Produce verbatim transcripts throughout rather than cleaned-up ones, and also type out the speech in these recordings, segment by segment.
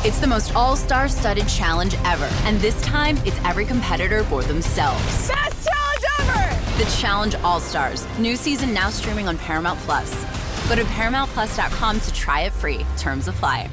It's the most all-star studded challenge ever. And this time, it's every competitor for themselves. Best challenge ever! The Challenge All-Stars. New season now streaming on Paramount Plus. Go to paramount plus dot com to try it free. Terms apply.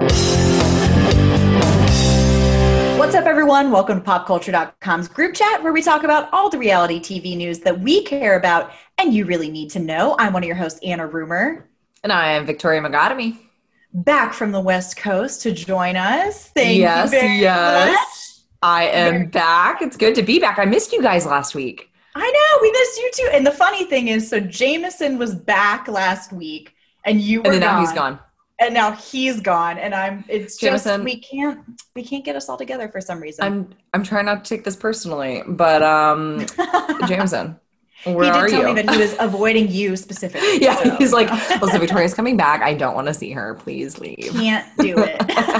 What's up, everyone? Welcome to pop culture dot com's group chat, where we talk about all the reality T V news that we care about and you really need to know. I'm one of your hosts, Anna Rumor. And I am Victoria Mogatomy. Back from the West Coast to join us. Thank yes, you very yes. much. I am back. It's good to be back. I missed you guys last week. I know, we missed you too. And the funny thing is, so Jameson was back last week, and you were And then gone. now he's gone. And now he's gone, and I'm. It's just Jameson, we can't we can't get us all together for some reason. I'm I'm trying not to take this personally, but um, Jameson, where he did are tell you? me that he was avoiding you specifically. yeah, so, he's like, you know. listen, Victoria's coming back. I don't want to see her. Please leave. Can't do it.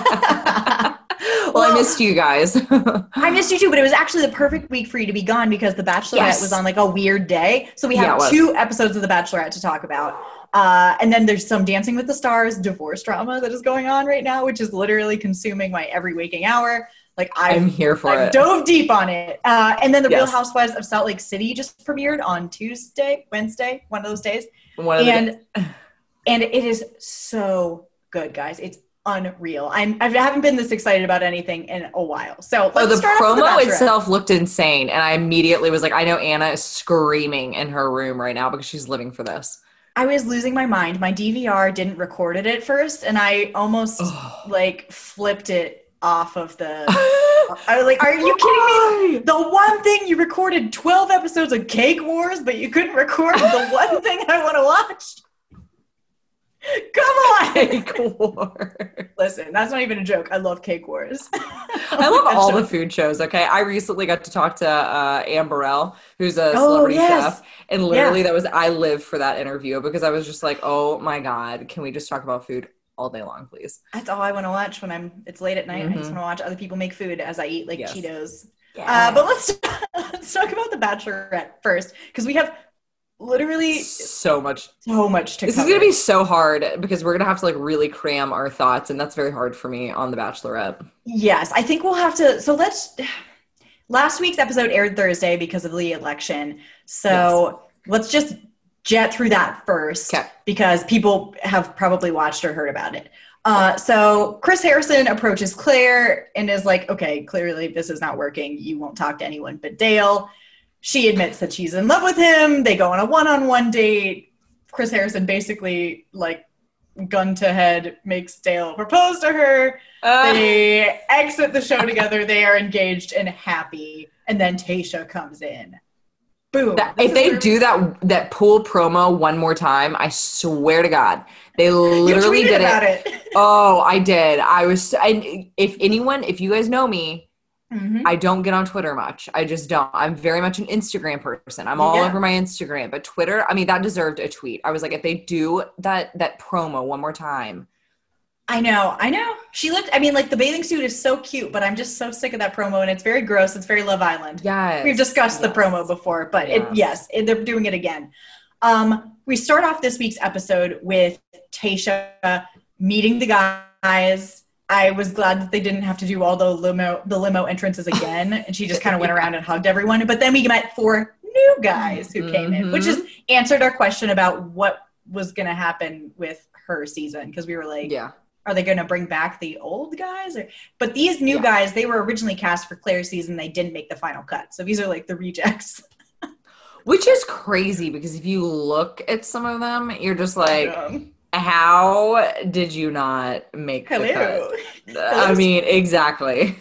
well, Well, I missed you guys. I missed you too, but it was actually the perfect week for you to be gone because The Bachelorette Yes. was on like a weird day. So we Yeah, have it was. two episodes of The Bachelorette to talk about. Uh, and then there's some Dancing with the Stars divorce drama that is going on right now, which is literally consuming my every waking hour. Like I've, I'm here for I've it. dove deep on it. Uh, and then The Real Yes. Housewives of Salt Lake City just premiered on Tuesday, Wednesday, one of those days. One of the- And and it is so good, guys. It's unreal. I'm I haven't been this excited about anything in a while. So let's Oh, the start off with promo The Bachelorette. itself looked insane, and I immediately was like, I know Anna is screaming in her room right now because she's living for this. I was losing my mind. My D V R didn't record it at first, and I almost like flipped it off of the. I was like, "Are you kidding me? The one thing you recorded twelve episodes of Cake Wars, but you couldn't record the one thing I want to watch." Come on! Cake Wars. Listen, that's not even a joke. I love Cake Wars. I love all the food shows, okay? I recently got to talk to uh, Anne Burrell, who's a Oh, celebrity yes. chef, and literally Yeah. that was, I live for that interview because I was just like, oh my God, can we just talk about food all day long, please? That's all I want to watch when I'm. It's late at night. I just Mhm. want to watch other people make food as I eat like Yes. Cheetos. Yeah. Uh, but let's let's talk about The Bachelorette first, because we have literally so much. so much to This cover. is going to be so hard because we're going to have to like really cram our thoughts, and that's very hard for me on The Bachelorette. Yes, I think we'll have to. So let's. Last week's episode aired Thursday because of the election. So let's just jet through that first, Okay. because people have probably watched or heard about it. Uh, so Chris Harrison approaches Claire and is like, okay, clearly this is not working. You won't talk to anyone but Dale. She admits that she's in love with him. They go on a one-on-one date. Chris Harrison basically, like, gun to head, makes Dale propose to her. Uh, They exit the show together. They are engaged and happy. And then Tayshia comes in. Boom. That- This if is they where- do that that pool promo one more time, I swear to God, they You literally tweeted did about it. it. Oh, I did. I was. And if anyone, if you guys know me, Mhm. I don't get on Twitter much. I just don't. I'm very much an Instagram person. I'm all Yeah. over my Instagram, but Twitter, I mean, that deserved a tweet. I was like, if they do that that promo one more time. I know, I know. She looked, I mean, like, the bathing suit is so cute, but I'm just so sick of that promo, and it's very gross. It's very Love Island. Yes. We've discussed yes. the promo before, but it, Yes. yes, it, they're doing it again. Um, we start off this week's episode with Tayshia meeting the guys. I was glad that they didn't have to do all the limo, the limo entrances again, and she just kind of went around and hugged everyone. But then we met four new guys who came in, which is answered our question about what was going to happen with her season, because we were like, Yeah. are they going to bring back the old guys? Or, but these new Yeah. guys, they were originally cast for Claire's season. They didn't make the final cut. So these are like the rejects. Which is crazy because if you look at some of them, you're just like, Um, how did you not make the hello. cut? I mean, exactly.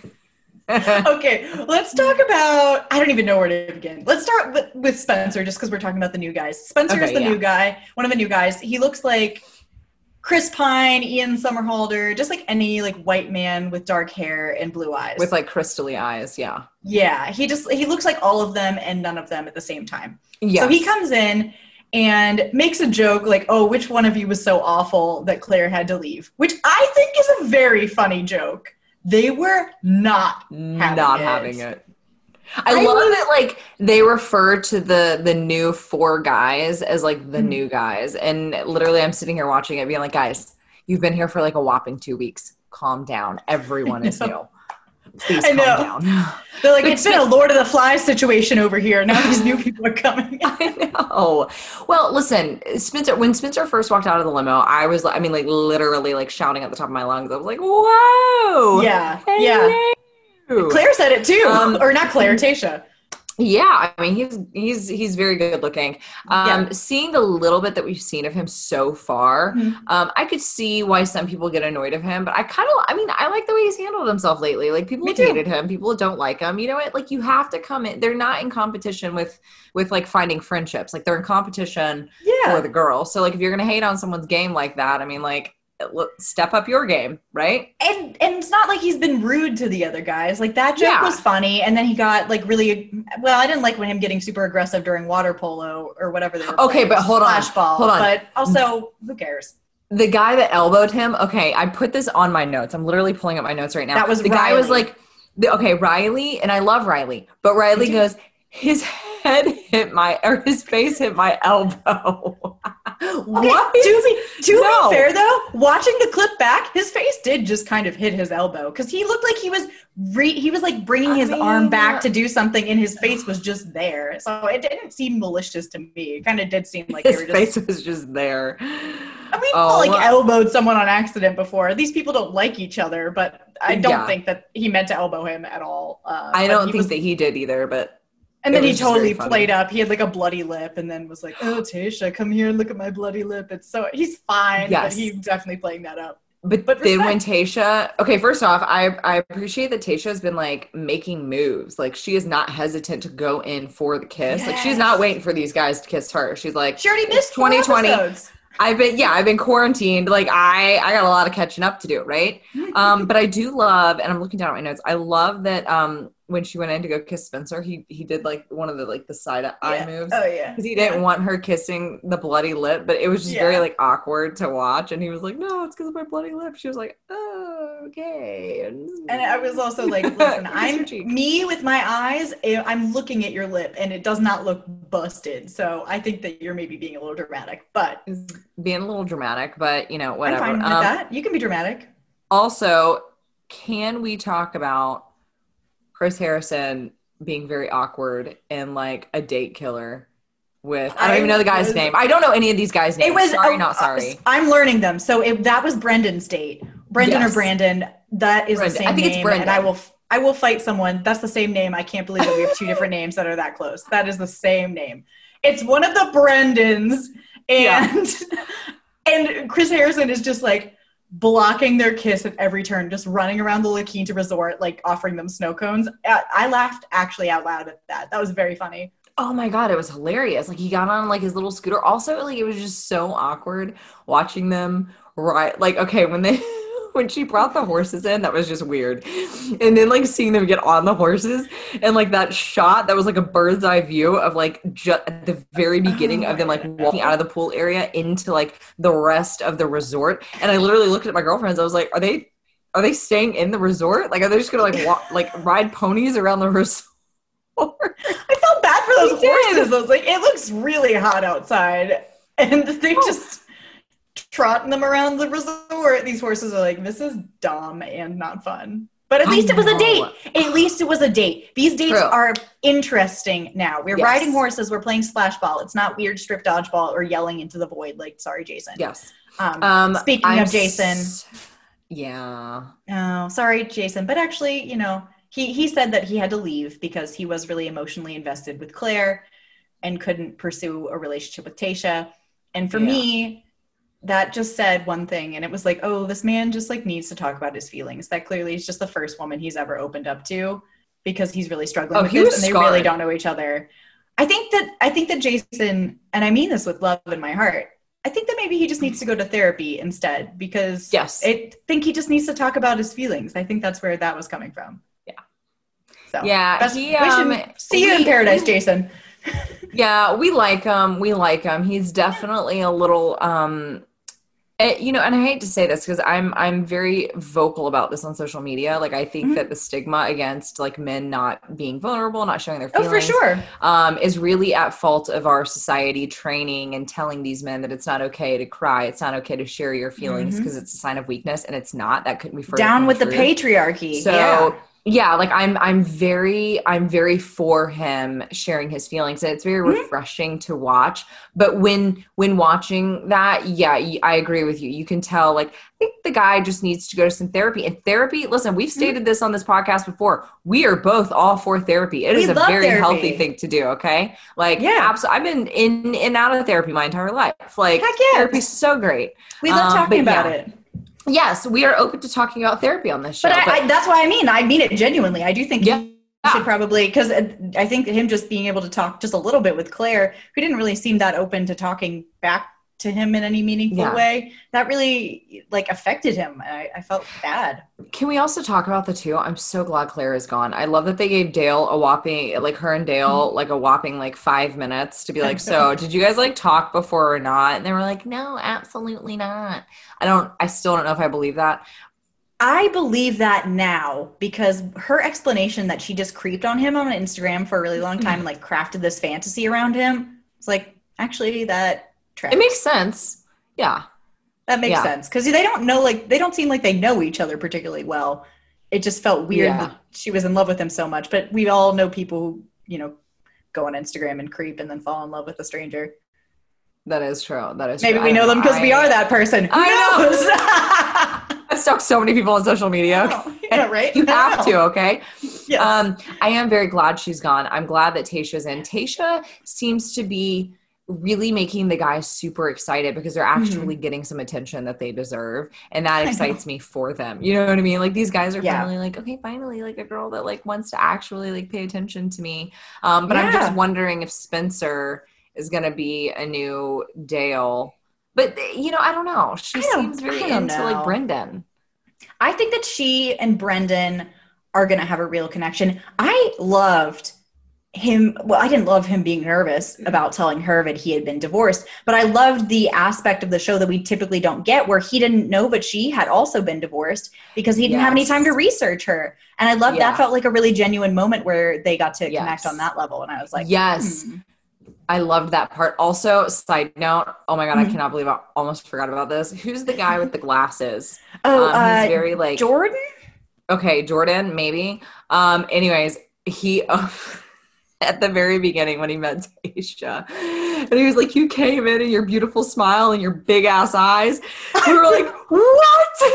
Okay, let's talk about, I don't even know where to begin. Let's start with, with Spencer, just because we're talking about the new guys. Spencer is Okay, the yeah. new guy, one of the new guys. He looks like Chris Pine, Ian Somerhalder, just like any like white man with dark hair and blue eyes. With like crystally eyes, yeah. Yeah, he just, he looks like all of them and none of them at the same time. Yes. So he comes in and makes a joke like, oh, which one of you was so awful that Claire had to leave? Which I think is a very funny joke. They were not having not it. having it. I, I love was- that like they refer to the the new four guys as like the Mhm. new guys. And literally I'm sitting here watching it being like, guys, you've been here for like a whopping two weeks. calm down. Everyone is new. Please I calm know. down. They're like, it's been a Lord of the Flies situation over here. Now these new people are coming. I know. Well, listen, Spencer, when Spencer first walked out of the limo, I was, I mean, like literally like shouting at the top of my lungs. I was like, whoa. Yeah. Hello. Yeah. Claire said it too. Um, or not Claire, Tayshia. Yeah, I mean, he's he's he's very good looking. Um, Yeah. Seeing the little bit that we've seen of him so far, Mhm. um, I could see why some people get annoyed of him. But I kind of, I mean, I like the way he's handled himself lately. Like people Me have too. hated him, people don't like him. You know what? Like you have to come in. They're not in competition with with like finding friendships. Like they're in competition Yeah. for the girl. So like if you're gonna hate on someone's game like that, I mean, like look, step up your game, right? And and it's not like he's been rude to the other guys. Like that joke Yeah. was funny, and then he got like really well. I didn't like when him getting super aggressive during water polo or whatever they were. Okay, playing, but hold on, splash ball. hold on. But also, who cares? The guy that elbowed him, okay, I put this on my notes. I'm literally pulling up my notes right now. That was the guy was Riley. like, the, okay, Riley, and I love Riley, but Riley too. goes, his head hit my, or his face hit my elbow. Okay, What? to be to No. be fair though, watching the clip back, his face did just kind of hit his elbow because he looked like he was re- he was like bringing I his mean, arm back to do something, and his face was just there. So it didn't seem malicious to me. It kind of did seem like His they were just. face was just there. I mean, Oh, like well- elbowed someone on accident before. These people don't like each other, but I don't Yeah. think that he meant to elbow him at all. Uh, I but don't he think was- that he did either, but And it then he was just very totally funny. played up. He had like a bloody lip, and then was like, "Oh, Tayshia, come here and look at my bloody lip." It's so he's fine, Yes. but he's definitely playing that up. But, But then when respect. Tayshia, okay, first off, I I appreciate that Tayshia has been like making moves. Like she is not hesitant to go in for the kiss. Like she's not Yes. waiting for these guys to kiss her. She's like, She already it's missed four twenty twenty. episodes. I've been yeah, I've been quarantined. Like I I got a lot of catching up to do, right? Um, but I do love, and I'm looking down at my notes. I love that um when she went in to go kiss Spencer, he he did like one of the like the side eye Yeah. moves. Oh yeah, Because he didn't Yeah. want her kissing the bloody lip, but it was just very Yeah. like awkward to watch. And he was like, "No, it's because of my bloody lip." She was like, "Oh, okay." And I was also like, "Listen, Kiss I'm your cheek. me with my eyes. eh, I'm looking at your lip, and it does not look busted. So I think that you're maybe being a little dramatic, but He's being a little dramatic, but you know, whatever. I'm fine with Um, that. You can be dramatic. Also, can we talk about Chris Harrison being very awkward and like a date killer with I don't I even know the guy's was- name. I don't know any of these guys' names. It was sorry, oh, not sorry. I'm learning them. So it, that was Brendan's date. Brendan Yes. or Brandon. That is Brendan. the same I think it's name. Brendan. And I will I will fight someone. That's the same name. I can't believe that we have two different names that are that close. That is the same name. It's one of the Brendans, and and Chris Harrison is just like blocking their kiss at every turn, just running around the La Quinta Resort, like offering them snow cones. I, I laughed actually out loud at that. That was very funny. Oh my God, it was hilarious. Like he got on like his little scooter. Also, like it was just so awkward watching them ride. Like, okay, when they when she brought the horses in, that was just weird. And then like seeing them get on the horses and like that shot that was like a bird's eye view of like just at the very beginning Oh of them my like God. walking out of the pool area into like the rest of the resort. And I literally looked at my girlfriends. I was like, are they are they staying in the resort? Like, are they just gonna like walk, like ride ponies around the resort? I felt bad for those We did. horses. I was like, it looks really hot outside. And they Oh. just trotting them around the resort. These horses are like, this is dumb and not fun. But at I least it was a know. date. At least it was a date. These dates True. are interesting now. We're Yes. riding horses. We're playing splash ball. It's not weird strip dodgeball or yelling into the void like, sorry, Jason. Yes. Um, Um, speaking I'm of Jason. s- yeah. Oh, sorry, Jason. But actually, you know, he, he said that he had to leave because he was really emotionally invested with Claire and couldn't pursue a relationship with Tayshia. And for Yeah. me, that just said one thing. And it was like, oh, this man just like needs to talk about his feelings. That clearly is just the first woman he's ever opened up to because he's really struggling Oh, with he this was and they scarred. really don't know each other. I think that, I think that Jason, and I mean this with love in my heart, I think that maybe he just needs to go to therapy instead because Yes. I think he just needs to talk about his feelings. I think that's where that was coming from. Yeah. So Yeah, best- he, we should um, see you in we- paradise, we- Jason. Yeah, we like him. We like him. He's definitely a little um It, you know, and I hate to say this because I'm I'm very vocal about this on social media. Like, I think mm-hmm. that the stigma against like men not being vulnerable, not showing their feelings, oh, for sure, um, is really at fault of our society training and telling these men that it's not okay to cry, it's not okay to share your feelings because mm-hmm. it's a sign of weakness, and it's not. That couldn't be further down with true. the patriarchy. So. Yeah. Yeah, like I'm I'm very I'm very for him sharing his feelings, and it's very mm-hmm. refreshing to watch. But when when watching that, yeah, I agree with you. You can tell, like, I think the guy just needs to go to some therapy. And therapy, listen, we've stated mm-hmm. this on this podcast before. We are both all for therapy. It we is a very therapy. healthy thing to do, okay? Like, yeah. absolutely. I've been in and out of therapy my entire life. Like, Heck yeah. therapy's so great. We love um, talking about yeah. it. Yes, we are open to talking about therapy on this show. But, I, but I, that's what I mean. I mean it genuinely. I do think yeah. you should probably, because I think him just being able to talk just a little bit with Claire, who didn't really seem that open to talking back to him in any meaningful yeah. way, that really like affected him. I, I felt bad. Can we also talk about the two? I'm so glad Claire is gone. I love that they gave Dale a whopping, like her and Dale, like a whopping like five minutes to be like, so did you guys like talk before or not? And they were like, no, absolutely not. I don't, I still don't know if I believe that. I believe that now because her explanation that she just creeped on him on Instagram for a really long time and like crafted this fantasy around him. It's like, actually that, it makes sense. Yeah. That makes yeah. sense. Because they don't know, like, they don't seem like they know each other particularly well. It just felt weird yeah. that she was in love with him so much. But we all know people who, you know, go on Instagram and creep and then fall in love with a stranger. That is true. That is Maybe true. we know, know them because I... we are that person. Who I know. I've stalked so many people on social media. Okay? Yeah, right? You have to, okay? Yes. Um, I am very glad she's gone. I'm glad that Tayshia's in. Tayshia seems to be really making the guys super excited because they're actually mm-hmm. getting some attention that they deserve. And that excites me for them. You know what I mean? Like these guys are yeah. finally like, okay, finally like a girl that like wants to actually like pay attention to me. Um, but yeah. I'm just wondering if Spencer is going to be a new Dale. But you know, I don't know. She don't, seems very into know. like Brendan. I think that she and Brendan are going to have a real connection. I loved him. Well, I didn't love him being nervous about telling her that he had been divorced, but I loved the aspect of the show that we typically don't get where he didn't know, but she had also been divorced because he didn't yes. have any time to research her. And I loved yeah. that felt like a really genuine moment where they got to yes. connect on that level. And I was like, yes, hmm. I loved that part. Also, side note, oh my God, mm-hmm. I cannot believe I almost forgot about this. Who's the guy with the glasses? Oh, um, uh, he's very like Jordan. Okay. Jordan, maybe. Um, anyways, he, uh, at the very beginning when he met Tayshia. And he was like, you came in and your beautiful smile and your big ass eyes. And we were like, what?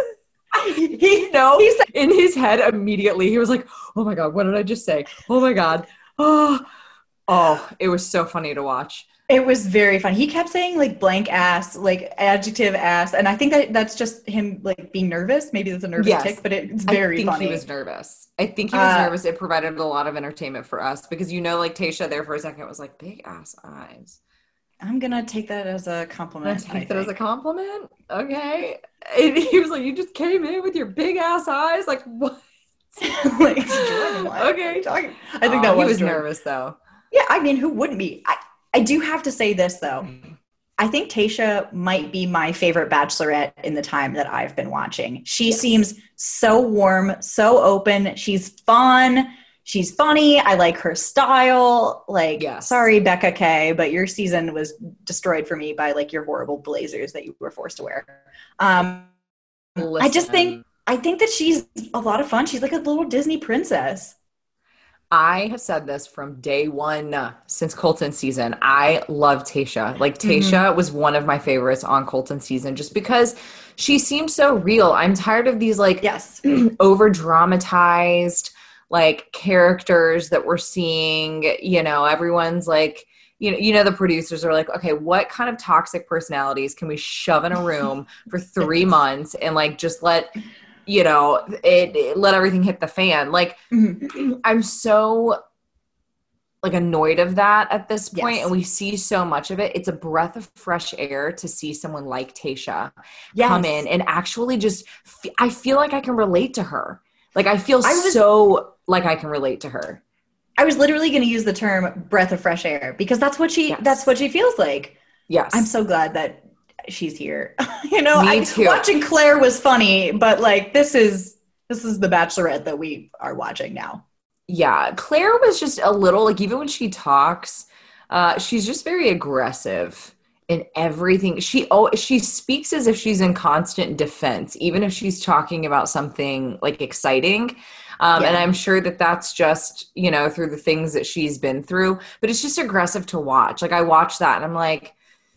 he, you know, he's in his head immediately. He was like, oh my God, what did I just say? Oh my God. Oh, oh, it was so funny to watch. It was very fun. He kept saying like blank ass, like adjective ass. And I think that that's just him like being nervous. Maybe that's a nervous yes. tick, but it's very I think funny. he was nervous. I think he was uh, nervous. It provided a lot of entertainment for us because, you know, like Tayshia there for a second was like big ass eyes. I'm going to take that as a compliment. Take I that think. as a compliment? Okay. And he was like, you just came in with your big ass eyes? Like what? like, Jordan, okay. I think oh, that was He was Jordan. nervous though. Yeah. I mean, who wouldn't be? I, I do have to say this, though. I think Tayshia might be my favorite bachelorette in the time that I've been watching. She yes. seems so warm, so open. She's fun. She's funny. I like her style. Like, yes. sorry, Becca K, but your season was destroyed for me by, like, your horrible blazers that you were forced to wear. Um, I just think, I think that she's a lot of fun. She's like a little Disney princess. I have said this from day one uh, since Colton season. I love Tayshia. Like Tayshia mm-hmm. was one of my favorites on Colton season just because she seemed so real. I'm tired of these like yes. over dramatized like characters that we're seeing. You know, everyone's like, you know, you know, the producers are like, okay, what kind of toxic personalities can we shove in a room for three months and like just let you know, it, it let everything hit the fan. Like, mm-hmm. I'm so like annoyed of that at this point, yes. and we see so much of it. It's a breath of fresh air to see someone like Tayshia yes. come in and actually just. F- I feel like I can relate to her. Like, I feel I was, so like I can relate to her. I was literally going to use the term "breath of fresh air" because that's what she. Yes. That's what she feels like. Yes, I'm so glad that she's here. you know, Me I, too. Watching Claire was funny, but like this is this is the Bachelorette that we are watching now. Yeah, Claire was just a little like, even when she talks, uh, she's just very aggressive in everything. She oh she speaks as if she's in constant defense, even if she's talking about something like exciting. Um, Yeah. And I'm sure that that's just, you know, through the things that she's been through, but it's just aggressive to watch. Like I watched that and I'm like,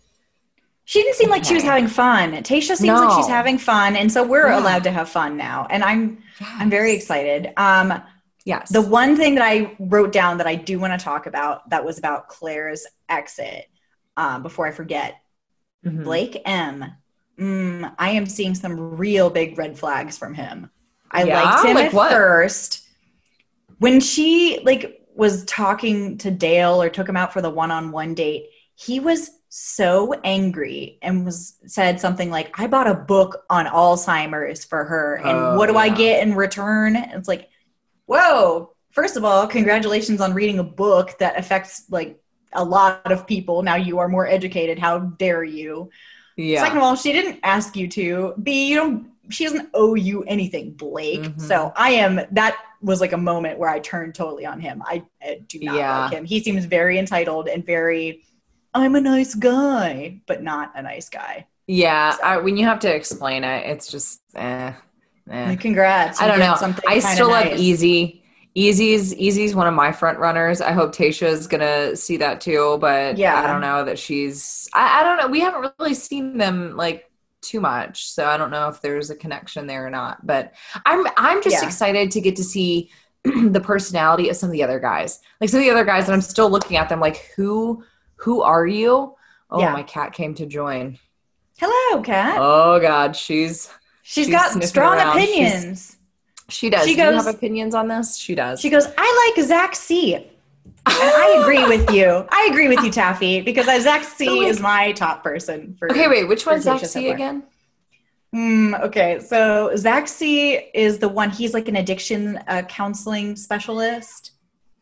She didn't seem like she was Okay. having fun. Tasha seems No. like she's having fun, and so we're Yeah. allowed to have fun now. And I'm I'm very Yes. excited. Um, Yes. the one thing that I wrote down that I do want to talk about that was about Claire's exit. Um, before I forget, Mhm. Blake M. Mm, I am seeing some real big red flags from him. I Yeah? liked him Like at what? first. When she like was talking to Dale or took him out for the one-on-one date, he was so angry and was said something like, I bought a book on Alzheimer's for her. And Oh, what do I yeah. get in return? It's like, whoa, first of all, congratulations on reading a book that affects like a lot of people. Now you are more educated. How dare you? Yeah. Second of all, she didn't ask you to. B, you don't, she doesn't owe you anything, Blake. Mhm. So I am, that was like a moment where I turned totally on him. I, I do not Yeah. like him. He seems very entitled and very, I'm a nice guy, but not a nice guy. Yeah. So- I, when you have to explain it, it's just, eh. eh. Like, congrats. I you don't did know. something I kinda still love nice. Easy. Easy's Easy's one of my front runners. I hope Tasha's gonna see that too, but Yeah. I don't know that she's. I, I don't know. We haven't really seen them like too much, so I don't know if there's a connection there or not. But I'm I'm just Yeah. excited to get to see the personality of some of the other guys. Like some of the other guys, and I'm still looking at them like, who who are you? Oh, Yeah. my cat came to join. Hello, Kat. Oh God, she's she's she's got sniffing strong around. She's- opinions. she does. She Do you goes- have opinions on this? She does. She goes, I like Zach C. And I agree with you. I agree with you, Taffy, because Zach C So, like- is my top person. For, Okay, wait. Which for one's Zach Tasha so C far. again? Hmm, okay, so Zach C is the one, he's like an addiction uh, counseling specialist.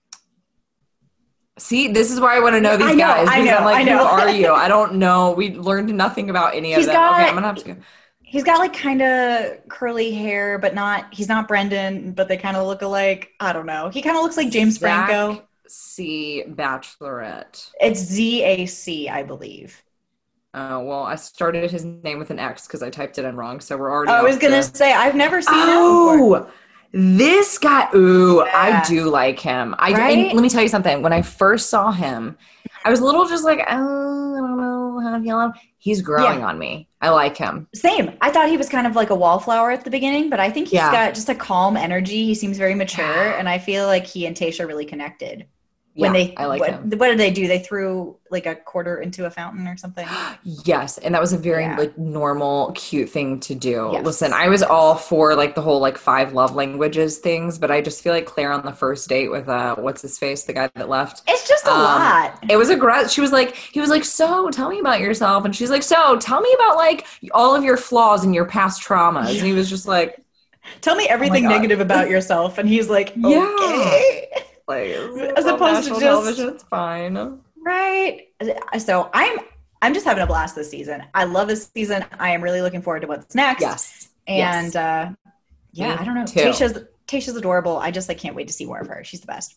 See, this is why I want to know these I know, guys. I because know, I'm like, I know. who are you? I don't know. We learned nothing about any of He's them. got- okay, I'm gonna have to go. He's got like kind of curly hair, but not, he's not Brendan, but they kind of look alike. I don't know. He kind of looks like James Zach Franco. C. Bachelorette. It's Z A C, I believe. Oh, well, I started his name with an X because I typed it in wrong. So we're already. I was off going to to- say, I've never seen him before. Oh, this guy. Ooh, Yeah. I do like him. I Right? and let me tell you something. When I first saw him, I was a little just like, oh, I don't know how to feel him. He's growing Yeah. on me. I like him. Same. I thought he was kind of like a wallflower at the beginning, but I think he's Yeah. got just a calm energy. He seems very mature, Yeah. and I feel like he and Tasha really connected. Yeah, When they, I like what, him. what did they do? They threw like a quarter into a fountain or something. Yes, and that was a very Yeah. like normal, cute thing to do. Yes. Listen, I was all for like the whole like five love languages things, but I just feel like Claire on the first date with uh what's his face, the guy that left. It's just a Um, lot. It was a gra- she was like, he was like, so tell me about yourself, and she's like, so tell me about like all of your flaws and your past traumas, and he was just like, Tell me everything God. negative about yourself, and he's like, Yeah. okay, like As opposed to national just- television, it's fine. right. So I'm I'm just having a blast this season. I love this season. I am really looking forward to what's next. Yes, And yes. uh, yeah, Me I don't know. too. Tasha's Tasha's adorable. I just like can't wait to see more of her. She's the best.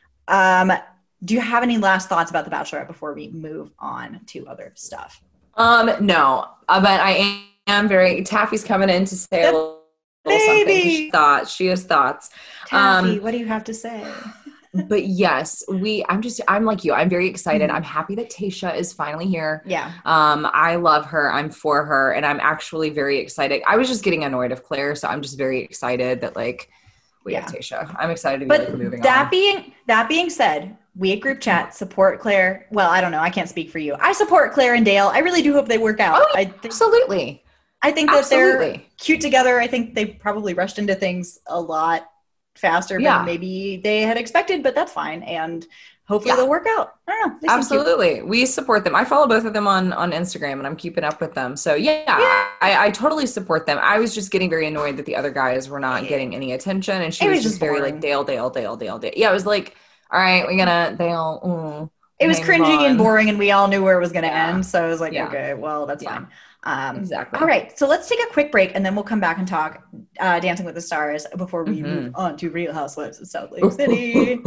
Um, do you have any last thoughts about The Bachelorette before we move on to other stuff? Um, no, uh, but I am very. Taffy's coming in to say a little, little something. 'Cause Baby. She thoughts. She has thoughts. Taffy, Um, what do you have to say? But yes, we. I'm just. I'm like you. I'm very excited. Mhm. I'm happy that Tasha is finally here. Yeah. Um, I love her. I'm for her, and I'm actually very excited. I was just getting annoyed of Claire, so I'm just very excited that like we have Yeah. Tasha. I'm excited to be But like, moving that on. being that being said, we at group chat support Claire. Well, I don't know. I can't speak for you. I support Claire and Dale. I really do hope they work out. Oh, yeah, I think Absolutely. I think that they're Absolutely. cute together. I think they probably rushed into things a lot faster Yeah. than maybe they had expected, but that's fine. And hopefully Yeah. they'll work out. I don't know. They seem cute. Absolutely. We support them. I follow both of them on, on Instagram and I'm keeping up with them. So yeah, Yeah. I, I totally support them. I was just getting very annoyed that the other guys were not getting any attention. And she It was, was just just very boring. like Dale, Dale, Dale, Dale, Dale. Yeah. I was like, all right, we're gonna Dale. Mm, It was move cringy on. and boring, and we all knew where it was going to Yeah. end. So I was like, Yeah. okay, well, that's Yeah. fine. Um, Exactly. All right, so let's take a quick break, and then we'll come back and talk uh, Dancing with the Stars before we Mhm. move on to Real Housewives of Salt Lake City.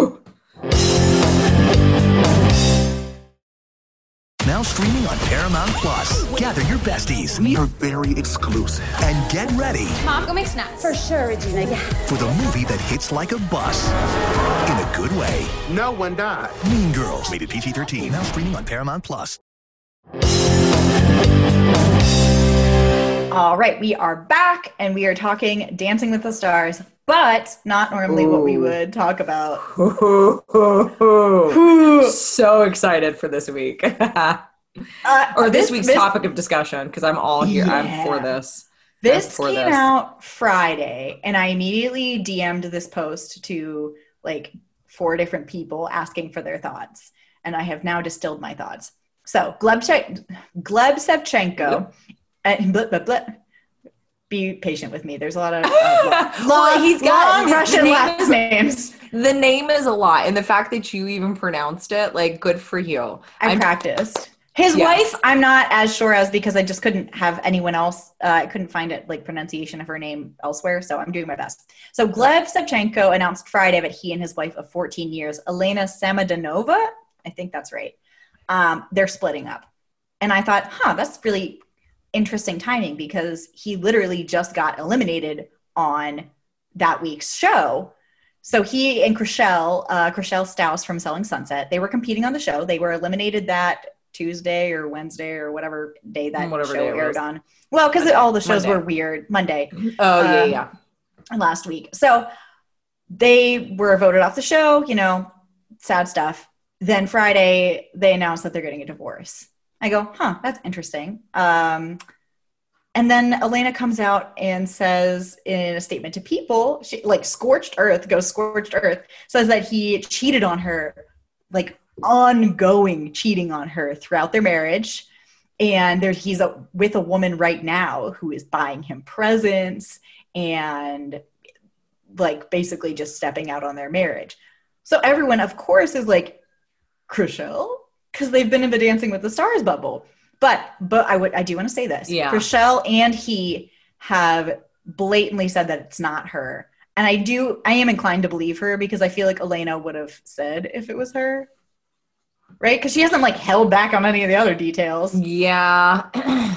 Now streaming on Paramount Plus. Gather your besties. We are very exclusive. And get ready. Mom, go make snacks. For sure, Regina. Yeah. For the movie that hits like a bus. In a good way. No one died. Mean Girls. Rated P G thirteen. Now streaming on Paramount Plus. All right, we are back, and we are talking Dancing with the Stars, but not normally Ooh. what we would talk about. So excited for this week. uh, or this, this week's this, topic of discussion, because I'm all here. Yeah. I'm for this. This for came this. out Friday, and I immediately D M'd this post to like four different people asking for their thoughts, and I have now distilled my thoughts. So Gleb, Gleb Sevchenko, yep. uh, blah, blah, blah. Be patient with me. There's a lot of uh, long, well, he's got long Russian last is, names. The name is a lot, and the fact that you even pronounced it, like, good for you. I I'm, practiced. His yes. wife, I'm not as sure as because I just couldn't have anyone else. Uh, I couldn't find it like pronunciation of her name elsewhere, so I'm doing my best. So Gleb Sevchenko announced Friday that he and his wife of fourteen years, Elena Samadanova, I think that's right, um, they're splitting up. And I thought, huh, that's really interesting timing because he literally just got eliminated on that week's show. So he and Chrishell, uh, Chrishell Stause from Selling Sunset, they were competing on the show. They were eliminated that Tuesday or Wednesday or whatever day that whatever show day aired on. Well, because all the shows Monday. were weird. Monday. Oh, yeah, um, yeah. Last week. So they were voted off the show, you know, sad stuff. Then Friday, they announced that they're getting a divorce. I go, huh, that's interesting. Um, and then Elena comes out and says in a statement to People, she, like scorched earth, goes scorched earth, says that he cheated on her, like ongoing cheating on her throughout their marriage. And there, he's a, with a woman right now who is buying him presents and like basically just stepping out on their marriage. So everyone, of course, is like, Chrishell? Because they've been in the Dancing with the Stars bubble. But but I would I do want to say this. Yeah. Chrishell and he have blatantly said that it's not her. And I do I am inclined to believe her because I feel like Elena would have said if it was her. Right? Because she hasn't like held back on any of the other details. Yeah.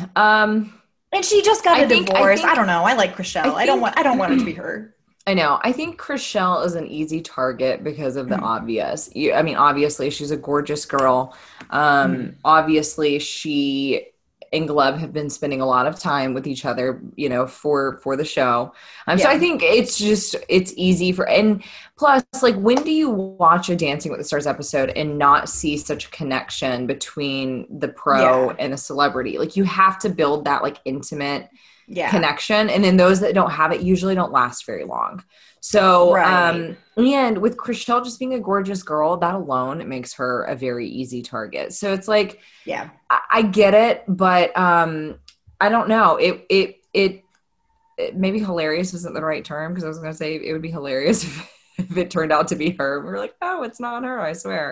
um and she just got I a think, divorce. I, think, I don't know. I like Chrishell. I, think, I don't want I don't want it to be her. I know. I think Chrishell is an easy target because of the mm-hmm. obvious. You, I mean, obviously, she's a gorgeous girl. Um, mm-hmm. Obviously, she and Gleb have been spending a lot of time with each other, you know, for for the show. Um, yeah. So I think it's just it's easy for. And plus, like, when do you watch a Dancing with the Stars episode and not see such a connection between the pro yeah. and a celebrity? Like, you have to build that like intimate. Yeah. connection. And then those that don't have it usually don't last very long. So, right. um, and with Chrishell just being a gorgeous girl, that alone, it makes her a very easy target. So it's like, yeah, I, I get it, but, um, I don't know. It, it, it, it maybe hilarious isn't the right term. Cause I was going to say it would be hilarious if, if it turned out to be her. We were like, oh, it's not her, I swear.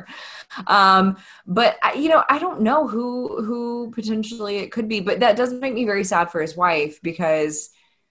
Um, but I, you know, I don't know who, who potentially it could be, but that does make me very sad for his wife because,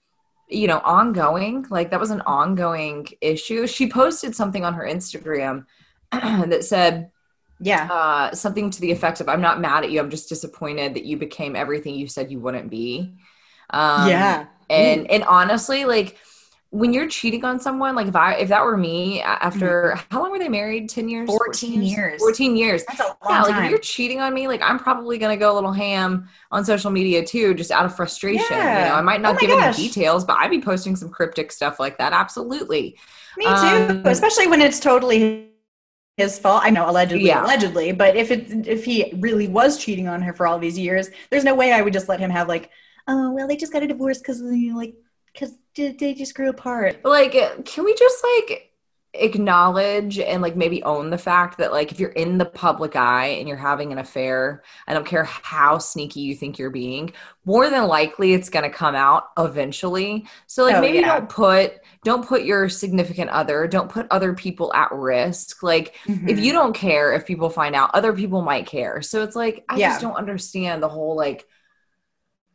you know, ongoing, like that was an ongoing issue. She posted something on her Instagram that said, yeah, uh, something to the effect of, I'm not mad at you. I'm just disappointed that you became everything you said you wouldn't be. Um, yeah. And, mm. and honestly, like, when you're cheating on someone, like if I, if that were me after, mm-hmm. how long were they married? ten years? fourteen years. fourteen years. That's a long yeah, time. Like if you're cheating on me, like I'm probably going to go a little ham on social media too, just out of frustration. Yeah. You know, I might not oh give gosh. it the details, but I'd be posting some cryptic stuff like that. Absolutely. Me too. Um, Especially when it's totally his fault. I know allegedly, yeah. allegedly, but if it, if he really was cheating on her for all these years, there's no way I would just let him have like, oh, well, they just got a divorce because, you know, like, because they just grew apart. Like, can we just like acknowledge and like maybe own the fact that like if you're in the public eye and you're having an affair, I don't care how sneaky you think you're being, more than likely it's going to come out eventually. So like oh, maybe yeah. don't put don't put your significant other, don't put other people at risk. Like mm-hmm. if you don't care if people find out, other people might care. So it's like I yeah. just don't understand the whole like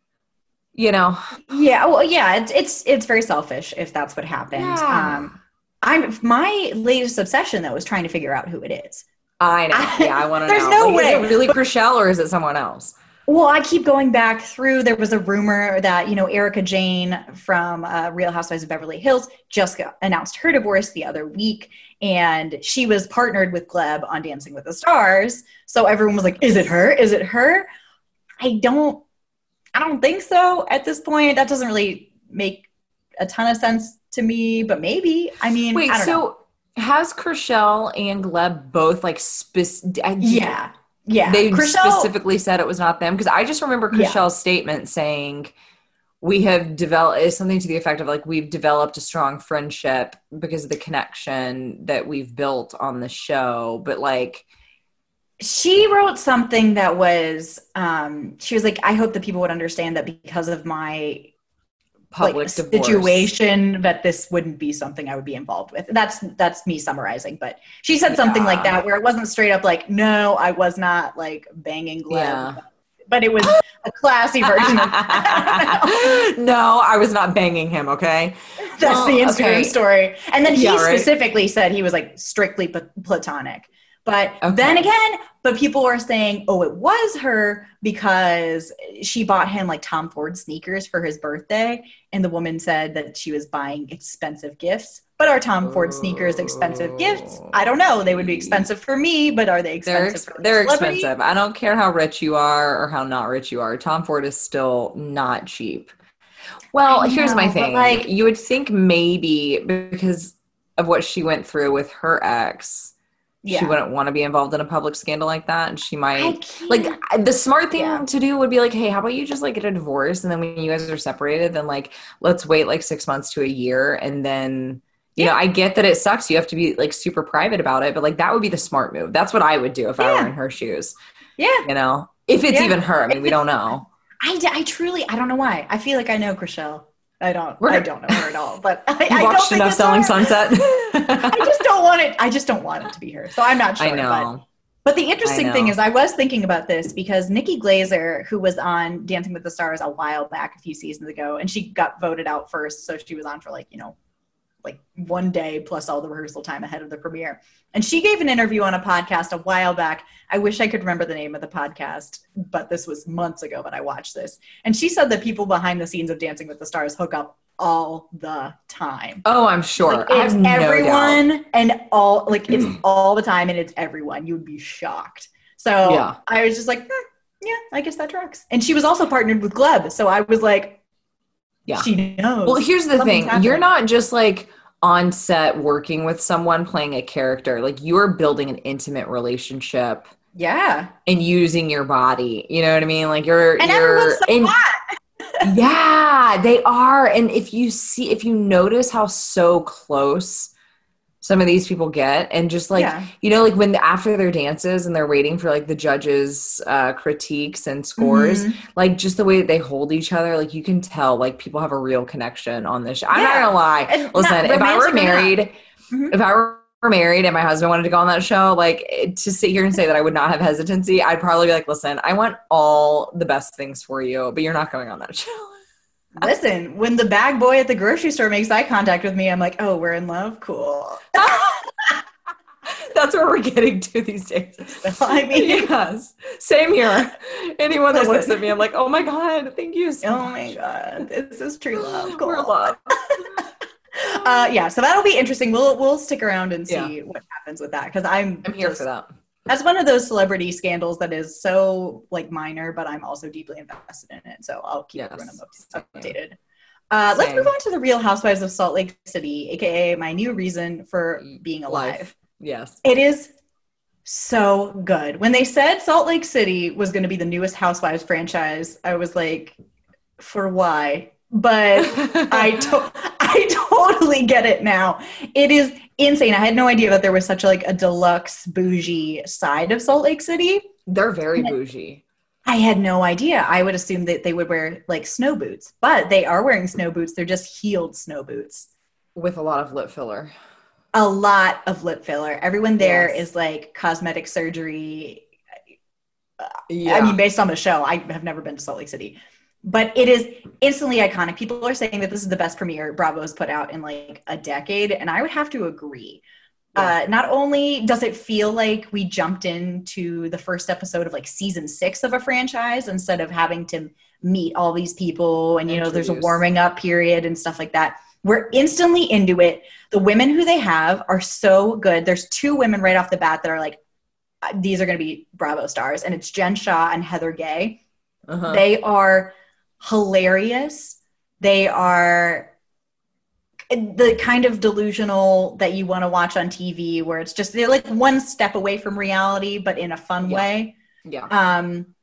you know. Yeah, well, yeah, it's it's it's very selfish if that's what happened. Yeah. Um, I'm my latest obsession though is trying to figure out who it is. I know. Yeah, I want to know. There's no like, way. Is it really Chrishell or is it someone else? Well, I keep going back through. There was a rumor that, you know, Erica Jane from uh, Real Housewives of Beverly Hills just got, announced her divorce the other week, and she was partnered with Gleb on Dancing with the Stars. So everyone was like, "Is it her? Is it her?" I don't, I don't think so at this point. That doesn't really make a ton of sense to me, but maybe. I mean, wait. I don't so know. has Chrishell and Gleb both like spec- Yeah. Yeah. They Chrishell, specifically said it was not them? Because I just remember Chrishell's Yeah. statement saying, we have developed, is something to the effect of like, we've developed a strong friendship because of the connection that we've built on the show. But like, she wrote something that was, um, she was like, I hope that people would understand that because of my public like, divorce situation, that this wouldn't be something I would be involved with. That's that's me summarizing, but she said something Yeah. like that where it wasn't straight up like, no, I was not like banging Gleb, Yeah. but it was a classy version of No, I was not banging him, okay? that's Well, the Instagram okay. story. And then he Yeah, right. specifically said he was like strictly pl- platonic. But Okay. then again, but people were saying, oh, it was her because she bought him like Tom Ford sneakers for his birthday. And the woman said that she was buying expensive gifts. But are Tom Ford sneakers expensive gifts? I don't know. They would be expensive for me, but are they They're expensive ex- for the they're celebrity? expensive. I don't care how rich you are or how not rich you are. Tom Ford is still not cheap. Well, I here's my know, but, thing. like- you would think maybe because of what she went through with her ex, she Yeah. wouldn't want to be involved in a public scandal like that, and she I might can't. like the smart thing Yeah. to do would be like, hey, how about you just like get a divorce, and then when you guys are separated, then like let's wait like six months to a year, and then. You know, I get that it sucks. You have to be like super private about it, but like that would be the smart move. That's what I would do if I Yeah. were in her shoes. Yeah. You know, if it's Yeah. even her. I mean, we don't know. I, I truly, I don't know why. I feel like I know Chrishell. I don't. We're- I don't know her at all. But I, You I don't watched think enough it's Selling her. Sunset. I just don't want it. I just don't want it to be her. So I'm not sure. I know. But, but the interesting I thing know. is, I was thinking about this because Nikki Glazer, who was on Dancing with the Stars a while back, a few seasons ago, and she got voted out first, so she was on for like you know, like one day plus all the rehearsal time ahead of the premiere. And she gave an interview on a podcast a while back. I wish I could remember the name of the podcast, but this was months ago when I watched this. And she said that people behind the scenes of Dancing with the Stars hook up all the time. Oh, I'm sure. Like, I it's have no doubt. everyone and all, like it's all the time and it's everyone. You would be shocked. So Yeah. I was just like, hmm, yeah, I guess that tracks. And she was also partnered with Gleb. So I was like, Yeah. she knows. Well, here's the Something's thing. You're happening. not just like on set working with someone playing a character. Like you're building an intimate relationship Yeah. and using your body. You know what I mean? Like you're And you're everyone's so and- hot. Yeah, they are. And if you see, if you notice how so close some of these people get, and just like, Yeah. you know, like when after their dances and they're waiting for like the judges' uh, critiques and scores, Mhm. like just the way that they hold each other, like you can tell like people have a real connection on this show. I'm not Yeah. gonna lie. And not Listen, if I romantic were or not. married, Mhm. if I were married and my husband wanted to go on that show, like it- to sit here and say that I would not have hesitancy, I'd probably be like, listen, I want all the best things for you, but you're not going on that show. Listen, when the bag boy at the grocery store makes eye contact with me, I'm like, oh, we're in love? Cool. That's where we're getting to these days. I mean, Yes. Same here. Anyone that Listen. looks at me, I'm like, oh my God, thank you so oh much. my God, this is true love. Cool. We're love. Uh, yeah, so that'll be interesting. We'll we'll stick around and see Yeah. what happens with that because I'm I'm here just- for that. That's one of those celebrity scandals that is so like minor, but I'm also deeply invested in it. So I'll keep Yes. everyone up- updated. Uh, let's Same. move on to the Real Housewives of Salt Lake City, aka my new reason for being alive. Life. Yes. It is so good. When they said Salt Lake City was going to be the newest Housewives franchise, I was like, for why? But I to- I totally get it now. It is insane. I had no idea that there was such a, like a deluxe bougie side of Salt Lake City. They're very bougie. I had no idea. I would assume that they would wear like snow boots, but they are wearing snow boots. They're just heeled snow boots. With a lot of lip filler. A lot of lip filler. Everyone there Yes. is like cosmetic surgery. Yeah. I mean, based on the show, I have never been to Salt Lake City, but it is instantly iconic. People are saying that this is the best premiere Bravo's put out in like a decade, and I would have to agree. Yeah. Uh, not only does it feel like we jumped into the first episode of like season six of a franchise instead of having to meet all these people and, you know, there's a warming up period and stuff like that. We're instantly into it. The women who they have are so good. There's two women right off the bat that are like, these are going to be Bravo stars, and it's Jen Shah and Heather Gay. Uh-huh. They are hilarious. They are the kind of delusional that you want to watch on T V, where it's just, they're like one step away from reality, but in a fun yeah. way. Yeah. Um,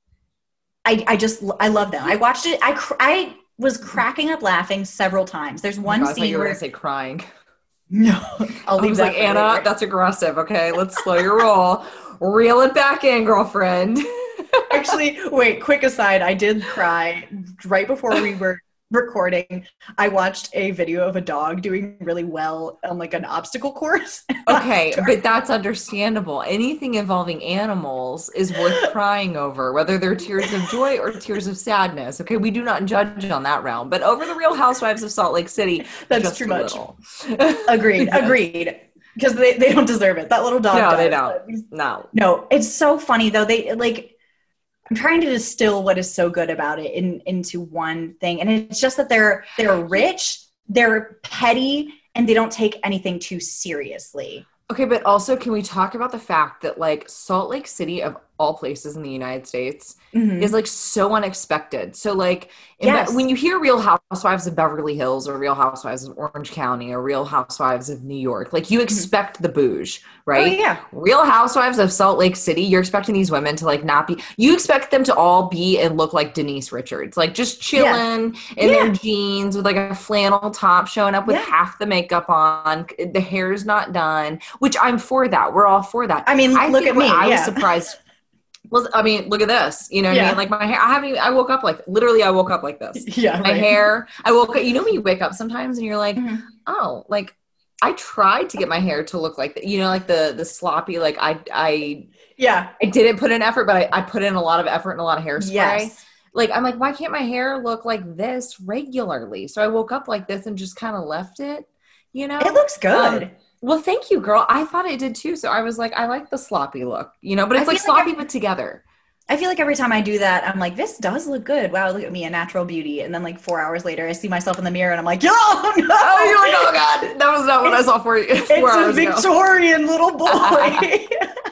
I, I just, I love them. I watched it. I, cr- I was cracking up laughing several times. There's one oh God, scene I thought you were where going to say crying. No, I'll I was like, Anna, later. That's aggressive. Okay, let's slow your roll. Reel it back in, girlfriend. Actually, wait, quick aside. I did cry right before we were recording. I watched a video of a dog doing really well on like an obstacle course. Okay, but that's understandable. Anything involving animals is worth crying over, whether they're tears of joy or tears of sadness. Okay, we do not judge on that realm. But over the Real Housewives of Salt Lake City, that's just too a much. Little. Agreed. Yes. Agreed. Because they, they don't deserve it. That little dog. No, does, they don't. No. No, it's so funny though. They like. I'm trying to distill what is so good about it in, into one thing. And it's just that they're they're rich, they're petty, and they don't take anything too seriously. Okay, but also can we talk about the fact that like Salt Lake City, of all places in the United States, mm-hmm. is like so unexpected. So like in yes. Be- when you hear Real Housewives of Beverly Hills or Real Housewives of Orange County or Real Housewives of New York, like you expect mm-hmm. the bouge, right? Oh, yeah. Real Housewives of Salt Lake City, you're expecting these women to like not be, you expect them to all be and look like Denise Richards, like just chilling yeah. in yeah. their jeans with like a flannel top, showing up with yeah. half the makeup on, the hair's not done, which I'm for that. We're all for that. I mean, I look at me. I yeah. was surprised. Well, I mean, look at this. You know what yeah. I mean? Like my hair, I haven't even, I woke up like, literally I woke up like this. Yeah. My right. hair, I woke up, you know when you wake up sometimes and you're like, mm-hmm. oh, like I tried to get my hair to look like, the, you know, like the, the sloppy, like I, I, yeah, I didn't put in effort, but I, I put in a lot of effort and a lot of hairspray. Yes. Like, I'm like, why can't my hair look like this regularly? So I woke up like this and just kind of left it, you know? It looks good. Um, well, thank you, girl. I thought it did too. So I was like, I like the sloppy look, you know, but it's I like feel like sloppy I- put together. I feel like every time I do that, I'm like, this does look good. Wow, look at me, a natural beauty. And then like four hours later, I see myself in the mirror and I'm like, oh no! Oh, you're like, oh God, that was not what I saw for you. It's a Victorian ago. Little boy.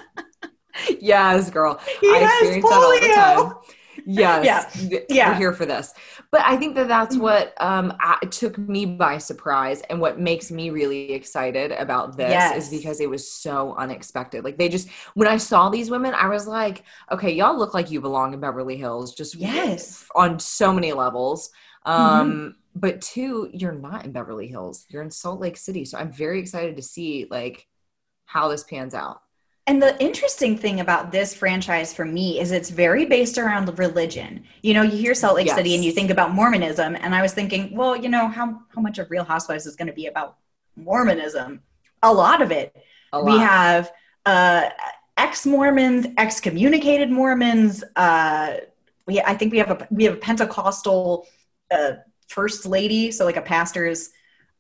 Yes, girl. He I has experience polio. that all the time. Yes. Yeah. yeah. We're here for this. But I think that that's what um, I, took me by surprise, and what makes me really excited about this yes. is because it was so unexpected. Like they just, when I saw these women, I was like, okay, y'all look like you belong in Beverly Hills, just yes. on so many levels. Um, mm-hmm. But two, you're not in Beverly Hills. You're in Salt Lake City. So I'm very excited to see like how this pans out. And the interesting thing about this franchise for me is it's very based around religion. You know, you hear Salt Lake yes. City and you think about Mormonism. And I was thinking, well, you know, how, how much of Real Housewives is going to be about Mormonism? A lot of it. A lot. We have uh, ex-Mormons, excommunicated Mormons. Uh, we, I think we have a we have a Pentecostal uh, first lady, so like a pastor's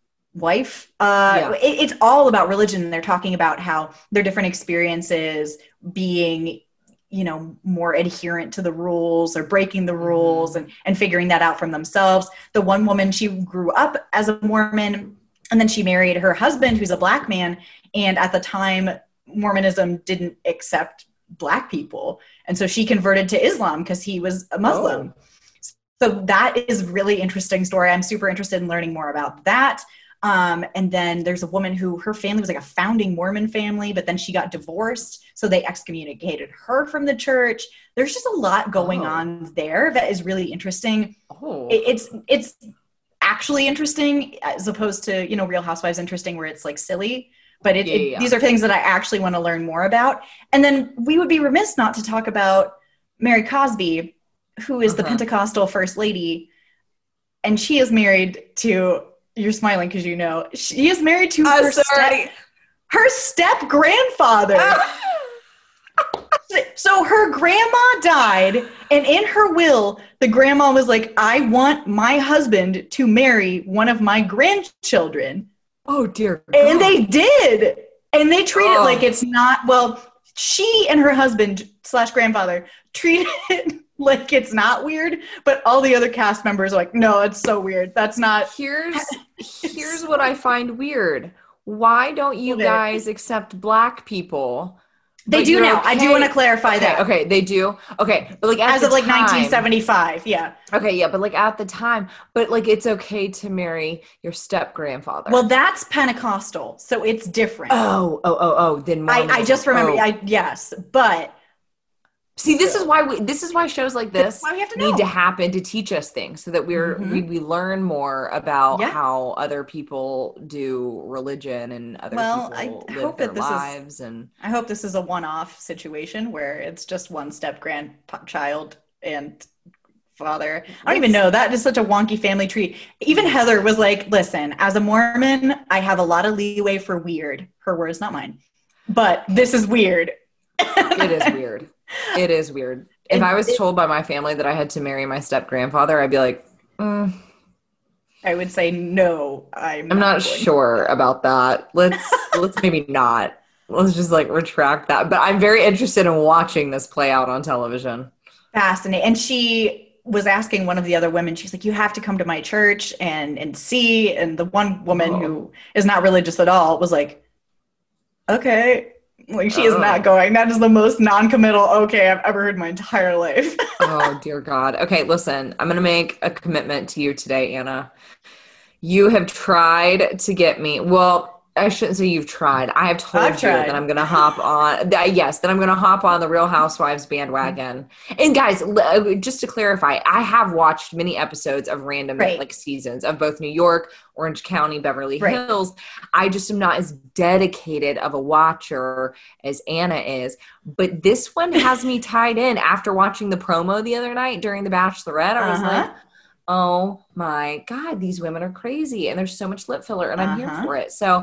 wife. Uh, yeah. it, it's all about religion. They're talking about how their different experiences being, you know, more adherent to the rules or breaking the rules and, and figuring that out from themselves. The one woman, she grew up as a Mormon and then she married her husband, who's a black man. And at the time, Mormonism didn't accept black people. And so she converted to Islam because he was a Muslim. Oh. So that is really interesting story. I'm super interested in learning more about that. Um, and then there's a woman who her family was like a founding Mormon family, but then she got divorced. So they excommunicated her from the church. There's just a lot going oh. on there that is really interesting. Oh. It, it's, it's actually interesting as opposed to, you know, Real Housewives interesting where it's like silly, but it, yeah, it, yeah. these are things that I actually want to learn more about. And then we would be remiss not to talk about Mary Cosby, who is uh-huh. the Pentecostal first lady. And she is married to, you're smiling because you know, she is married to I'm her sorry. step, her step grandfather. So her grandma died, and in her will, the grandma was like, I want my husband to marry one of my grandchildren. Oh, dear God. And they did. And they treat it Oh. like it's not, well, she and her husband slash grandfather treat it like it's not weird, but all the other cast members are like, no, it's so weird. That's not. Here's here's what I find weird. Why don't you Okay. guys accept black people? They But do you're now. I do okay- want to clarify okay, that. Okay, they do. Okay, but like at As the of like time- nineteen seventy-five, yeah. Okay, yeah, but like at the time, but like it's okay to marry your step grandfather. Well, that's Pentecostal, so it's different. oh, oh, oh, oh. Then I, I Mormonism. just remember, Oh. I yes, but See, this is why we. This is why shows like this why we have to need know. to happen to teach us things, so that we're Mhm. we, we learn more about Yeah. how other people do religion and other Well, I people live hope their that this is- lives. And I hope this is a one-off situation where it's just one step grandchild and father. I don't even know. That is such a wonky family tree. Even Heather was like, listen, as a Mormon, I have a lot of leeway for weird. Her words, not mine. But this is weird. it is weird. It is weird. If And I was it- told by my family that I had to marry my step grandfather, I'd be like, mm, I would say no. I'm, I'm not going. sure about that. Let's let's maybe not. Let's just like retract that. But I'm very interested in watching this play out on television. Fascinating. And she was asking one of the other women, she's like, you have to come to my church and and see. And the one woman Oh. who is not religious at all was like, okay. Like, she is Oh. not going. That is the most non-committal okay I've ever heard in my entire life. Oh, dear God. Okay, listen, I'm going to make a commitment to you today, Anna. You have tried to get me, well, I shouldn't say you've tried. I have told I've you tried. that I'm going to hop on, that, yes, that I'm going to hop on the Real Housewives bandwagon. And guys, l- just to clarify, I have watched many episodes of random Right. like seasons of both New York, Orange County, Beverly Right. Hills. I just am not as dedicated of a watcher as Anna is. But this one has me tied in after watching the promo the other night during The Bachelorette. I was Uh-huh. like, oh my God, these women are crazy. And there's so much lip filler and I'm here Uh-huh. for it. So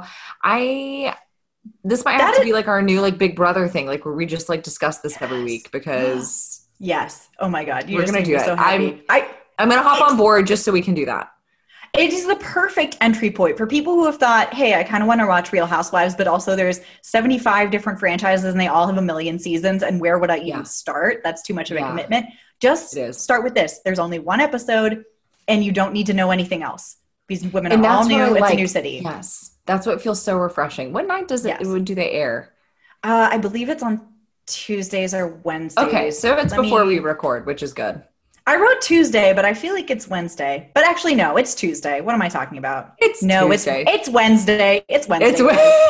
I, this might have That to is- be like our new like Big Brother thing, like where we just like discuss this every week because Yes. Oh my God. You We're just gonna made do me it. so happy. I, I'm going to hop on board just so we can do that. It is the perfect entry point for people who have thought, hey, I kind of want to watch Real Housewives, but also there's seventy-five different franchises and they all have a million seasons. And where would I even Yeah. start? That's too much of a Yeah. commitment. Just It is. start with this. There's only one episode and you don't need to know anything else. These women And are all that's new. what I It's like. a new city. Yes. That's what feels so refreshing. What night does it, Yes. do they air? Uh, I believe it's on Tuesdays or Wednesdays. Okay. So it's Let before me- we record, which is good. I wrote Tuesday, but I feel like it's Wednesday. But actually, no, it's Tuesday. What am I talking about? It's no, Tuesday. it's it's Wednesday. It's Wednesday. It's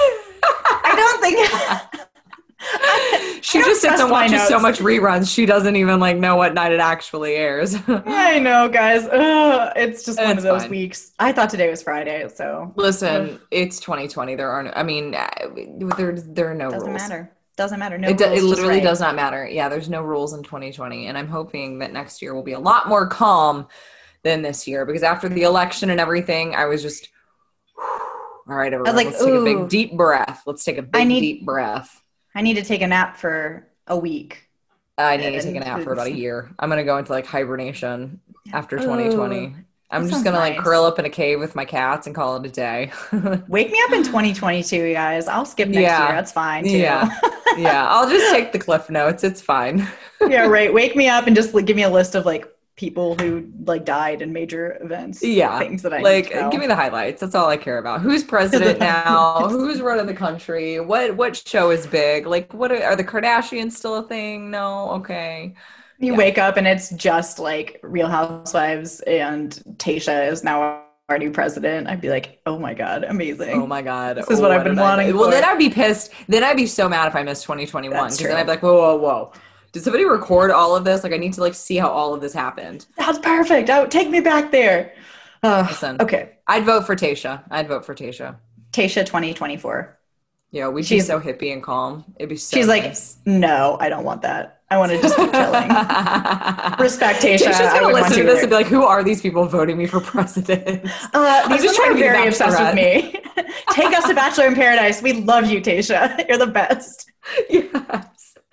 I don't think. She I don't just sits trust and my watches so notes. much reruns. She doesn't even like know what night it actually airs. I know, guys. Ugh, it's just one It's of those fine. weeks. I thought today was Friday, so Listen, it's twenty twenty. There are no, I mean, uh, there there are no doesn't rules. matter. Doesn't matter. No It, do- rules, it just literally right. does not matter. Yeah, there's no rules in twenty twenty, and I'm hoping that next year will be a lot more calm than this year because after the election and everything, I was just all right. Everyone, like, let's take a ooh. big deep breath. Let's take a big need- deep breath. I need to take a nap for a week. I need to take a and nap for about a it's- year. I'm gonna go into like hibernation after twenty twenty. Ooh, I'm that just sounds gonna like nice. curl up in a cave with my cats and call it a day. Wake me up in twenty twenty-two, you guys. I'll skip next Yeah. year. That's fine too. Yeah. Yeah, I'll just take the cliff notes. It's fine. Yeah, right. Wake me up and just like give me a list of like people who like died in major events. Yeah, things that I like need to know. give me the highlights. That's all I care about. Who's president now? Who's running the country? What what show is big? Like, what are, are the Kardashians still a thing? No, okay. You Yeah. wake up and it's just like Real Housewives and Tasha is now our new president. I'd be like, oh my God, amazing. Oh my god, This is what I've been did I- wanting Well, for. then I'd be pissed. Then I'd be so mad if I missed twenty twenty-one That's because then true. I'd be like, whoa, whoa, whoa. Did somebody record all of this? Like, I need to like see how all of this happened. That's perfect. Oh, take me back there. Uh, Listen. okay. I'd vote for Tasha. I'd vote for Tasha. Tasha twenty twenty-four. Yeah, we'd be She's- so hippie and calm. It'd be so She's like, nice. no, I don't want that. I want to just keep chilling. Respect, Tasha. Tasha's I gonna would want listen to you this there. and be like, "Who are these people voting me for president?" Uh, I'm these just women trying to are be very the obsessed with me. Take us to Bachelor in Paradise. We love you, Tasha. You're the best. Yes.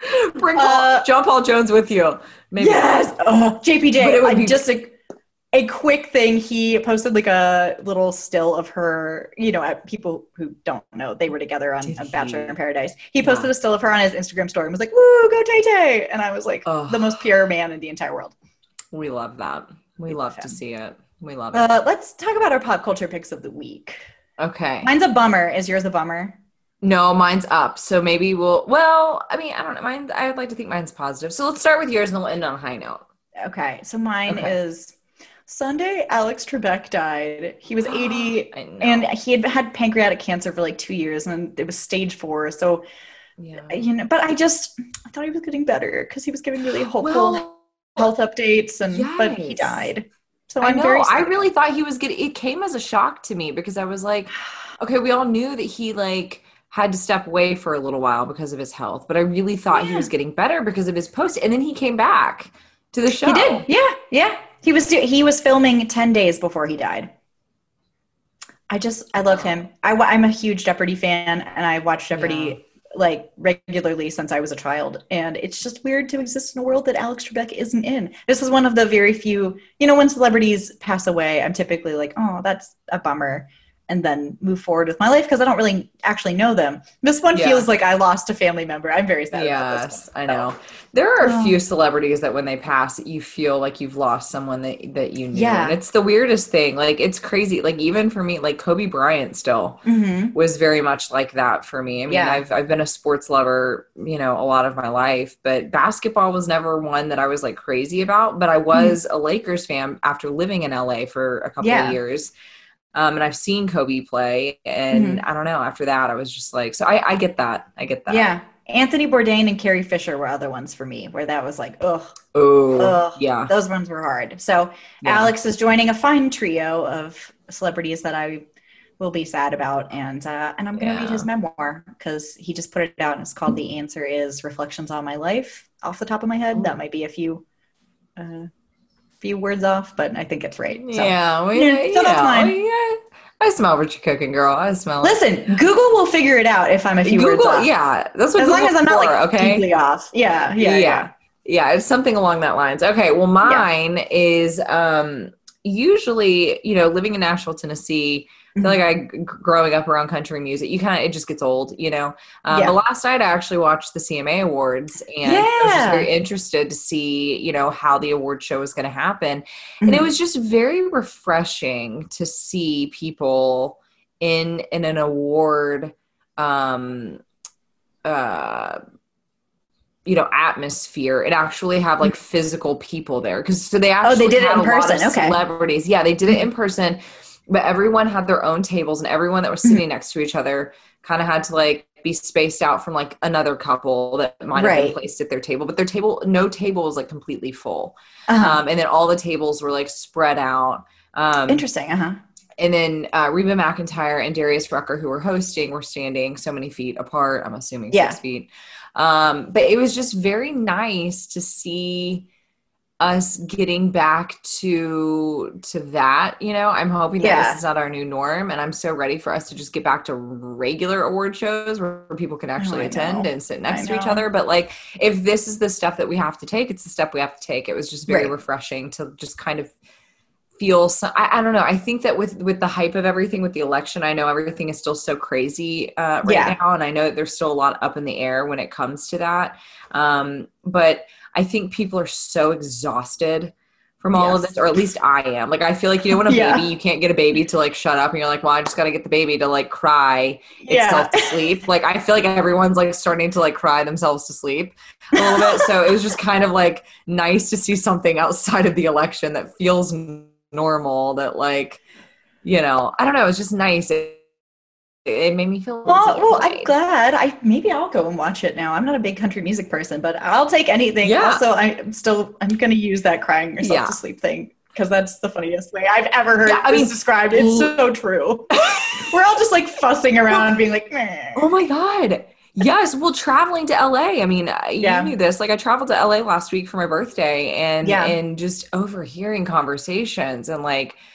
Bring Paul, Uh, John Paul Jones with you. Maybe. Yes. Oh, J P J. But it would I be- just a, a quick thing. He posted like a little still of her. You know, people who don't know, they were together on Did a he? Bachelor in Paradise. He posted Yeah. a still of her on his Instagram story and was like, "Woo, go Tay Tay!" And I was like, Ugh. the most pure man in the entire world. We love that. We love to him. see it. We love it. Uh, let's talk about our pop culture picks of the week. Okay. Mine's a bummer. Is yours a bummer? No, mine's up. So maybe we'll, well, I mean, I don't know. Mine, I would like to think mine's positive. So let's start with yours and then we'll end on a high note. Okay, so mine Okay. is Sunday. Alex Trebek died. He was eighty, I know. and he had had pancreatic cancer for like two years, and it was stage four. So, Yeah. you know, but I just I thought he was getting better because he was giving really hopeful Well, health updates, and but he yes. died. So I I'm know. very. I sad. really thought he was getting, it came as a shock to me because I was like, okay, we all knew that he like had to step away for a little while because of his health, but I really thought he Yeah. was getting better because of his post. And then he came back to the show. He did. Yeah, yeah. He was do- he was filming ten days before he died. I just I love him. I, wa- I'm a huge Jeopardy fan, and I watch Jeopardy Yeah. like regularly since I was a child. And it's just weird to exist in a world that Alex Trebek isn't in. This is one of the very few, you know, when celebrities pass away, I'm typically like, oh, that's a bummer, and then move forward with my life because I don't really actually know them. This one Yeah. feels like I lost a family member. I'm very sad about this Yes, one. I know. There are a Oh. few celebrities that when they pass, you feel like you've lost someone that, that you knew. Yeah. And it's the weirdest thing. Like, it's crazy. Like, even for me, like Kobe Bryant still Mhm. was very much like that for me. I mean, Yeah. I've, I've been a sports lover, you know, a lot of my life, but basketball was never one that I was like crazy about, but I was a Lakers fan after living in L A for a couple Yeah. of years. Um, and I've seen Kobe play, and I don't know, after that, I was just like, so I, I get that. I get that. Yeah. Anthony Bourdain and Carrie Fisher were other ones for me where that was like, ugh, Oh, ugh. yeah. Those ones were hard. So Yeah. Alex is joining a fine trio of celebrities that I will be sad about. And uh, and I'm going to read Yeah. his memoir because he just put it out and it's called The Answer is Reflections on My Life. Off the top of my head, that might be a few uh, few words off, but I think it's right. So. Yeah, we, Yeah, yeah, so that's mine. yeah. I smell what you're cooking, girl. I smell it. Listen, Google will figure it out if I'm a few words Google, off. yeah, that's what As long Google's as I'm not for, like okay? deeply off. Yeah, yeah, yeah, yeah. yeah, it's something along that lines. Okay, well, mine is um usually, you know, living in Nashville, Tennessee. I feel like I, g- growing up around country music, you kind of, it just gets old, you know? Um, Yeah. But last night I actually watched the C M A Awards, and I was just Yeah. very interested to see, you know, how the award show was going to happen. And it Mhm. was just very refreshing to see people in, in an award, um, uh, you know, atmosphere and actually have like physical people there. Cause so they actually Oh, they did it had in a lot person. of Okay. celebrities. Yeah, they did it in person, but everyone had their own tables, and everyone that was sitting next to each other kind of had to like be spaced out from like another couple that might have Right. been placed at their table, but their table, no table was like completely full. Uh-huh. Um, and then all the tables were like spread out. Um, Interesting. Uh-huh. and then uh, Reba McEntire and Darius Rucker, who were hosting, were standing so many feet apart. I'm assuming Yeah. six feet. Um, but it was just very nice to see us getting back to to that. You know, I'm hoping that Yeah. this is not our new norm, and I'm so ready for us to just get back to regular award shows where people can actually I attend know. and sit next I to each know. other. But like, if this is the stuff that we have to take, it's the step we have to take. It was just very Right. refreshing to just kind of feel some, I, I don't know. I think that with, with the hype of everything with the election, I know everything is still so crazy uh, right Yeah. now. And I know that there's still a lot up in the air when it comes to that. Um, but I think people are so exhausted from all of Yes. this, or at least I am. Like, I feel like, you know, when a Yeah. baby, you can't get a baby to like shut up and you're like, well, I just got to get the baby to like cry Yeah. itself to sleep. Like, I feel like everyone's like starting to like cry themselves to sleep a little bit. So it was just kind of like nice to see something outside of the election that feels normal, that like, you know, I don't know, it's just nice. It, it made me feel Well, easy well, inside. I'm glad. I maybe I'll go and watch it now. I'm not a big country music person, but I'll take anything. Yeah. Also, I'm still I'm going to use that crying yourself Yeah. to sleep thing because that's the funniest way I've ever heard Yeah, I this mean, described. It's so true. We're all just like fussing around and being like, meh. Oh my God. Yes. Well, traveling to L A. I mean, uh, Yeah. you knew this. Like, I traveled to L A last week for my birthday, and Yeah. and just overhearing conversations and like,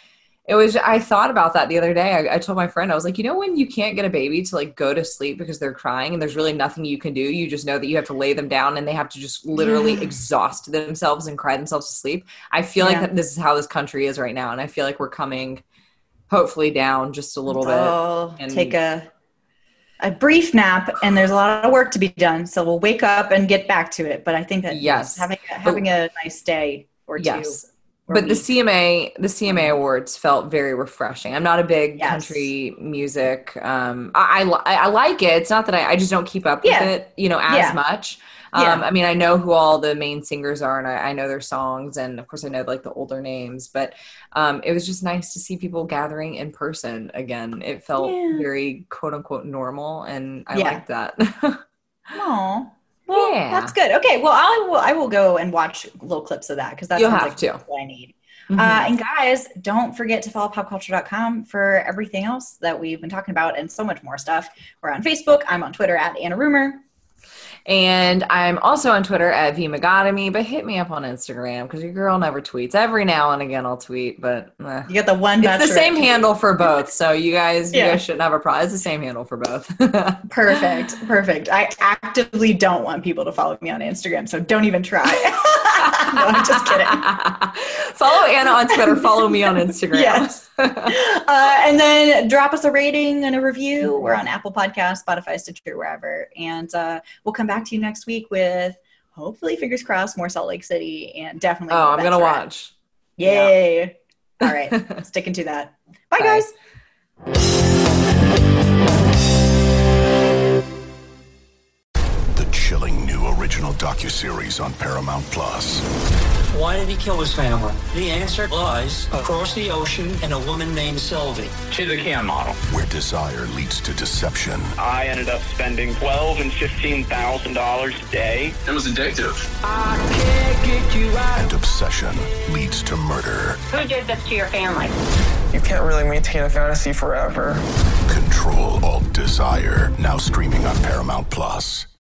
It was, I thought about that the other day. I, I told my friend, I was like, you know, when you can't get a baby to like go to sleep because they're crying and there's really nothing you can do, you just know that you have to lay them down and they have to just literally yeah. exhaust themselves and cry themselves to sleep. I feel yeah. like that this is how this country is right now. And I feel like we're coming hopefully down just a little oh, bit. And take a, a brief nap, and there's a lot of work to be done. So we'll wake up and get back to it. But I think that yes. having, having a nice day or yes. two. But the C M A, the C M A Awards felt very refreshing. I'm not a big yes. country music. Um, I, I I like it. It's not that I, I just don't keep up yeah. with it, you know, as yeah. much. Um, yeah. I mean, I know who all the main singers are, and I, I know their songs, and of course, I know like the older names. But um, it was just nice to see people gathering in person again. It felt yeah. very quote unquote normal, and I yeah. liked that. Aw. Well, yeah. that's good. Okay, well, I will I will go and watch little clips of that because that You'll sounds have like to. what I need. Mm-hmm. Uh, and guys, don't forget to follow pop culture dot com for everything else that we've been talking about and so much more stuff. We're on Facebook. I'm on Twitter at Anna Rumor. And I'm also on Twitter at VMagotomy, but hit me up on Instagram because your girl never tweets. Every now and again I'll tweet, but eh. You got the one It's the same handle for both, so you guys, yeah. you guys shouldn't have a problem. It's the same handle for both. Perfect, perfect. I actively don't want people to follow me on Instagram, so don't even try. No, I'm just kidding. Follow Anna on Twitter. Follow me on Instagram. Yes. uh, and then drop us a rating and a review. We're on Apple Podcasts, Spotify, Stitcher, wherever. And uh, we'll come back to you next week with, hopefully, fingers crossed, more Salt Lake City and definitely. Oh, I'm going to watch. Yay. Yeah. All right. Sticking to that. Bye, Bye. guys. Chilling new original docuseries on Paramount Plus. Why did he kill his family? The answer lies across the ocean in a woman named Sylvie. She's a Can model. Where desire leads to deception. I ended up spending twelve and fifteen thousand dollars a day. It was addictive. I can't get you out. And obsession leads to murder. Who did this to your family? You can't really maintain a fantasy forever. Control Alt Desire. Now streaming on Paramount Plus.